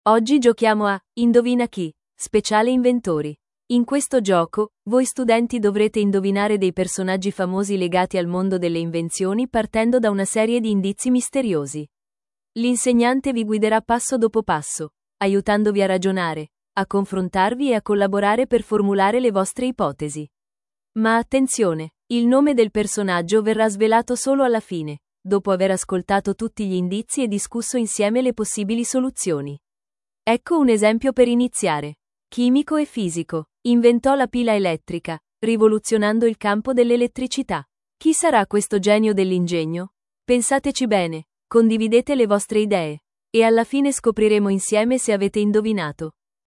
Oggi giochiamo a Indovina chi? Speciale Inventori. In questo gioco, voi studenti dovrete indovinare dei personaggi famosi legati al mondo delle invenzioni partendo da una serie di indizi misteriosi. L'insegnante vi guiderà passo dopo passo, aiutandovi a ragionare, a confrontarvi e a collaborare per formulare le vostre ipotesi. Ma attenzione, il nome del personaggio verrà svelato solo alla fine, dopo aver ascoltato tutti gli indizi e discusso insieme le possibili soluzioni. Ecco un esempio per iniziare. Chimico e fisico. Inventò la pila elettrica, rivoluzionando il campo dell'elettricità. Chi sarà questo genio dell'ingegno? Pensateci bene, condividete le vostre idee. E alla fine scopriremo insieme se avete indovinato.